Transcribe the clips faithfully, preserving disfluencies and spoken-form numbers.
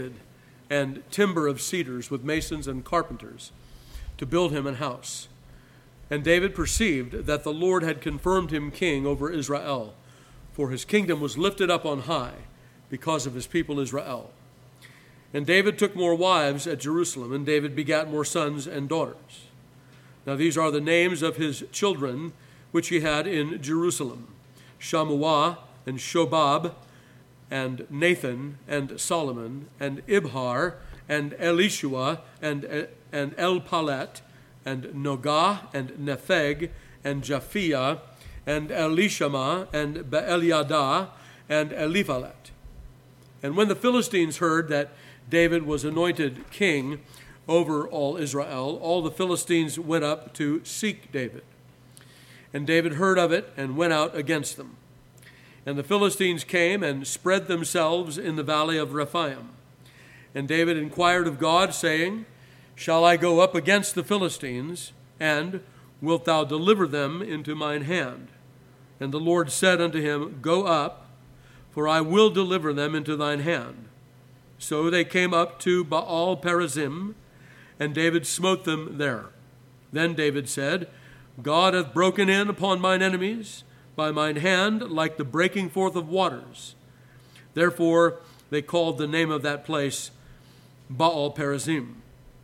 and timber of cedars with masons and carpenters to build him an house. And David perceived that the Lord had confirmed him king over Israel, for his kingdom was lifted up on high because of his people Israel. And David took more wives at Jerusalem, and David begat more sons and daughters. Now these are the names of his children which he had in Jerusalem: Shammua and Shobab, and Nathan, and Solomon, and Ibhar, and Elishua, and, and Elpalet, and Nogah, and Nepheg, and Japhia, and Elishama, and Beeliadah, and Eliphalet. And when the Philistines heard that David was anointed king over all Israel, all the Philistines went up to seek David. And David heard of it and went out against them. And the Philistines came and spread themselves in the valley of Rephaim. And David inquired of God, saying, Shall I go up against the Philistines, and wilt thou deliver them into mine hand? And the Lord said unto him, Go up, for I will deliver them into thine hand. So they came up to Baal Perazim, and David smote them there. Then David said, God hath broken in upon mine enemies by mine hand, like the breaking forth of waters. Therefore they called the name of that place Baal Perazim.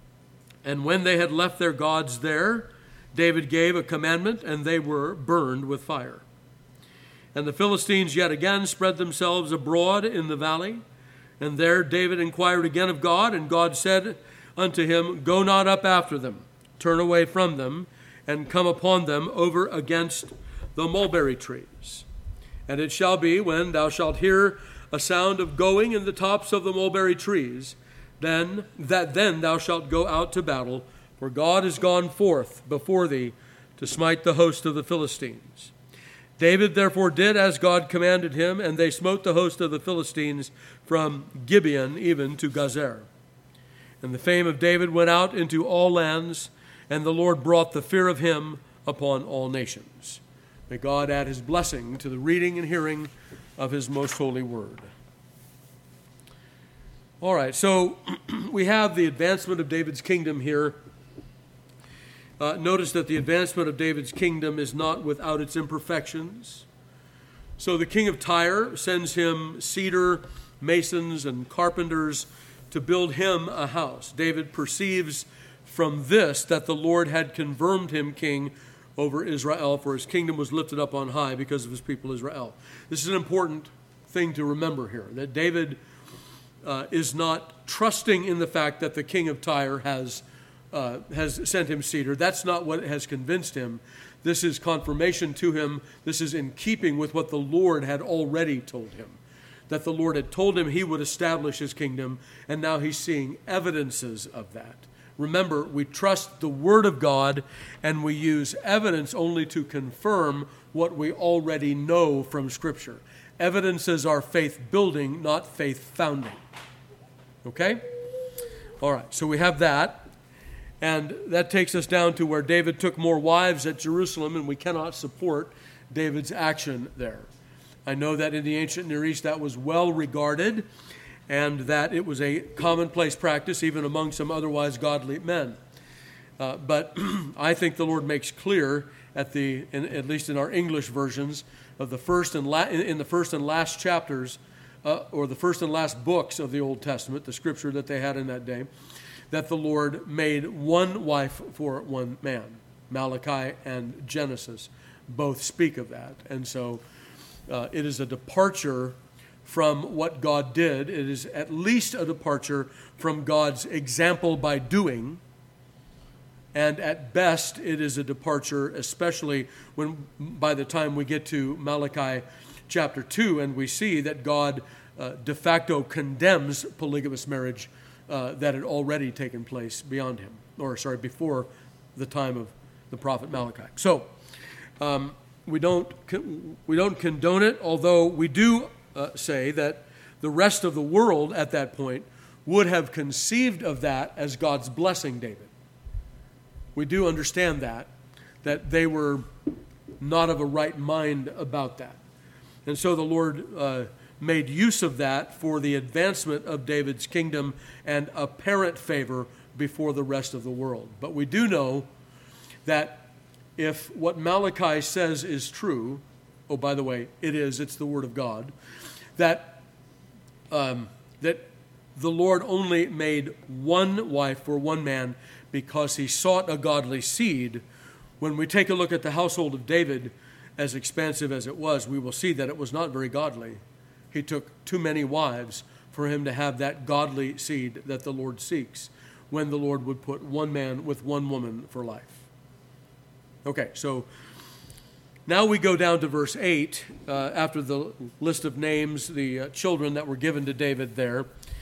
And when they had left their gods there, David gave a commandment, and they were burned with fire. And the Philistines yet again spread themselves abroad in the valley. And there David inquired again of God, and God said unto him, Go not up after them, turn away from them, and come upon them over against the mulberry trees. And it shall be, when thou shalt hear a sound of going in the tops of the mulberry trees, then that then thou shalt go out to battle, for God is gone forth before thee to smite the host of the Philistines. David therefore did as God commanded him, and they smote the host of the Philistines from Gibeon even to Gazer. And the fame of David went out into all lands, and the Lord brought the fear of him upon all nations. May God add his blessing to the reading and hearing of his most holy word. All right, so we have the advancement of David's kingdom here. Uh, notice that the advancement of David's kingdom is not without its imperfections. So the king of Tyre sends him cedar, masons, and carpenters to build him a house. David perceives from this that the Lord had confirmed him king over Israel, for his kingdom was lifted up on high because of his people Israel. This is an important thing to remember here, that David uh, is not trusting in the fact that the king of Tyre has uh, has sent him cedar. That's not what has convinced him. This is confirmation to him. This is in keeping with what the Lord had already told him, that the Lord had told him he would establish his kingdom, and now he's seeing evidences of that. Remember, we trust the Word of God, and we use evidence only to confirm what we already know from Scripture. Evidences are faith-building, not faith-founding. Okay? All right, so we have that. And that takes us down to where David took more wives at Jerusalem, and we cannot support David's action there. I know that in the ancient Near East that was well regarded, and that it was a commonplace practice even among some otherwise godly men. Uh, but I think the Lord makes clear, at the in, at least in our English versions of the first and la- in the first and last chapters, uh, or the first and last books of the Old Testament, the scripture that they had in that day, that the Lord made one wife for one man. Malachi and Genesis both speak of that, and so uh, it is a departure from what God did. It is at least a departure from God's example by doing. And at best, it is a departure, especially when by the time we get to Malachi chapter two, and we see that God uh, de facto condemns polygamous marriage uh, that had already taken place beyond him, or sorry, before the time of the prophet Malachi. So um, we don't we don't condone it, although we do Uh, say that the rest of the world at that point would have conceived of that as God's blessing David. We do understand that, that they were not of a right mind about that. And so the Lord uh, made use of that for the advancement of David's kingdom and apparent favor before the rest of the world. But we do know that if what Malachi says is true, oh, by the way, it is, it's the word of God, that um, that the Lord only made one wife for one man because he sought a godly seed. When we take a look at the household of David, as expansive as it was, we will see that it was not very godly. He took too many wives for him to have that godly seed that the Lord seeks when the Lord would put one man with one woman for life. Okay, so now we go down to verse eight, uh, after the list of names, the uh, children that were given to David there.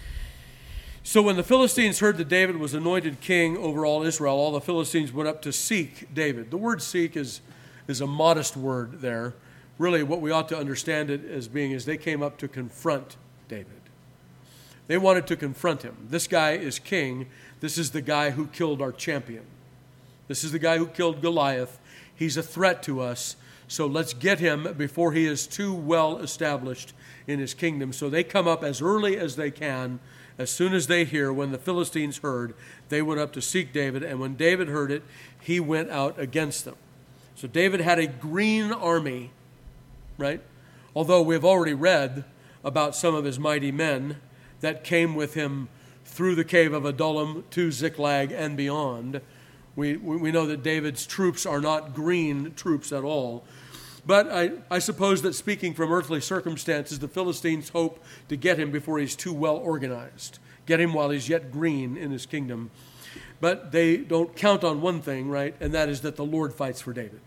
So when the Philistines heard that David was anointed king over all Israel, all the Philistines went up to seek David. The word seek is, is a modest word there. Really, what we ought to understand it as being is they came up to confront David. They wanted to confront him. This guy is king. This is the guy who killed our champion. This is the guy who killed Goliath. He's a threat to us. So let's get him before he is too well established in his kingdom. So they come up as early as they can. As soon as they hear, when the Philistines heard, they went up to seek David. And when David heard it, he went out against them. So David had a green army, right? Although we've already read about some of his mighty men that came with him through the cave of Adullam to Ziklag and beyond. We, we know that David's troops are not green troops at all. But I, I suppose that speaking from earthly circumstances, the Philistines hope to get him before he's too well organized. Get him while he's yet green in his kingdom. But they don't count on one thing, right? And that is that the Lord fights for David.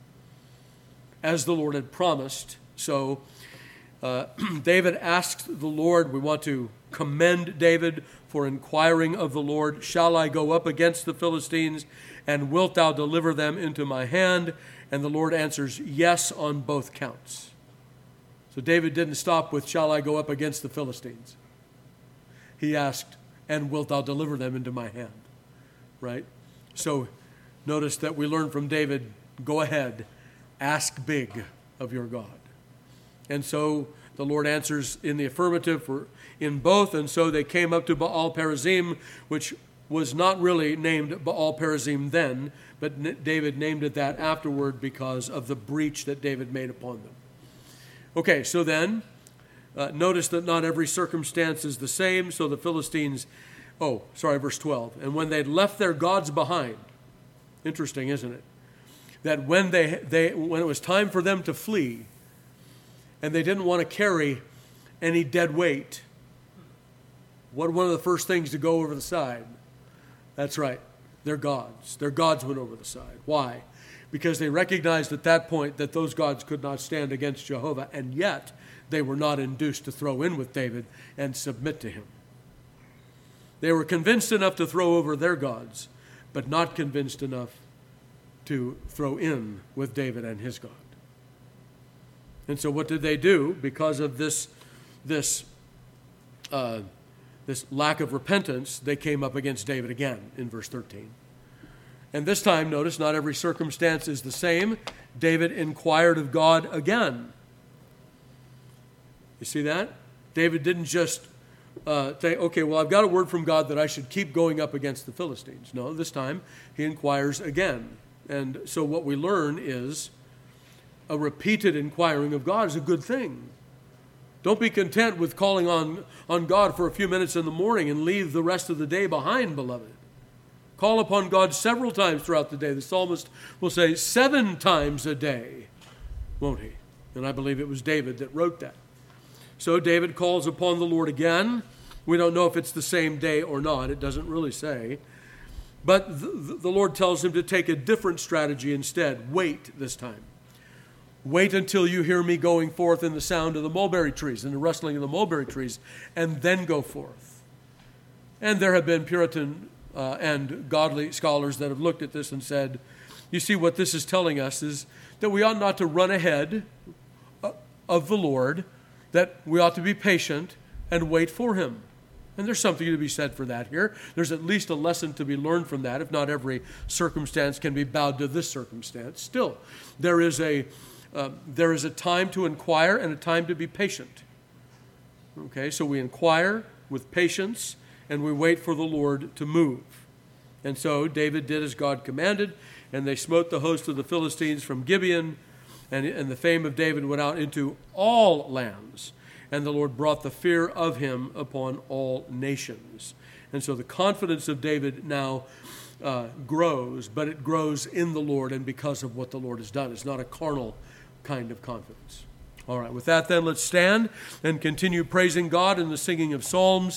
As the Lord had promised. So uh, David asked the Lord, we want to commend David for inquiring of the Lord, shall I go up against the Philistines, and wilt thou deliver them into my hand? And the Lord answers yes on both counts. So David didn't stop with, shall I go up against the Philistines? He asked, and wilt thou deliver them into my hand? Right? So notice that we learn from David, go ahead, ask big of your God. And so the Lord answers in the affirmative for in both, and so they came up to Baal Perazim, which was not really named Baal Perazim then, but David named it that afterward because of the breach that David made upon them. Okay, so then, uh, notice that not every circumstance is the same, so the Philistines, oh, sorry, verse twelve, and when they'd left their gods behind, interesting, isn't it? That when they, they when it was time for them to flee, and they didn't want to carry any dead weight, what one of the first things to go over the side? That's right, their gods. Their gods went over the side. Why? Because they recognized at that point that those gods could not stand against Jehovah, and yet they were not induced to throw in with David and submit to him. They were convinced enough to throw over their gods, but not convinced enough to throw in with David and his God. And so what did they do? Because of this, this, uh, this lack of repentance, they came up against David again in verse thirteen. And this time, notice, not every circumstance is the same. David inquired of God again. You see that? David didn't just uh, say, okay, well, I've got a word from God that I should keep going up against the Philistines. No, this time he inquires again. And so what we learn is a repeated inquiring of God is a good thing. Don't be content with calling on, on God for a few minutes in the morning and leave the rest of the day behind, beloved. Call upon God several times throughout the day. The psalmist will say seven times a day, won't he? And I believe it was David that wrote that. So David calls upon the Lord again. We don't know if it's the same day or not. It doesn't really say. But the, the Lord tells him to take a different strategy instead. Wait this time. Wait until you hear me going forth in the sound of the mulberry trees and the rustling of the mulberry trees, and then go forth. And there have been Puritan uh, and godly scholars that have looked at this and said, you see, what this is telling us is that we ought not to run ahead of the Lord, that we ought to be patient and wait for him. And there's something to be said for that here. There's at least a lesson to be learned from that, if not every circumstance can be bowed to this circumstance. Still, there is a Uh, there is a time to inquire and a time to be patient. Okay, so we inquire with patience, and we wait for the Lord to move. And so David did as God commanded, and they smote the host of the Philistines from Gibeon, and, and the fame of David went out into all lands, and the Lord brought the fear of him upon all nations. And so the confidence of David now uh, grows, but it grows in the Lord and because of what the Lord has done. It's not a carnal kind of confidence. All right, with that then, let's stand and continue praising God in the singing of psalms.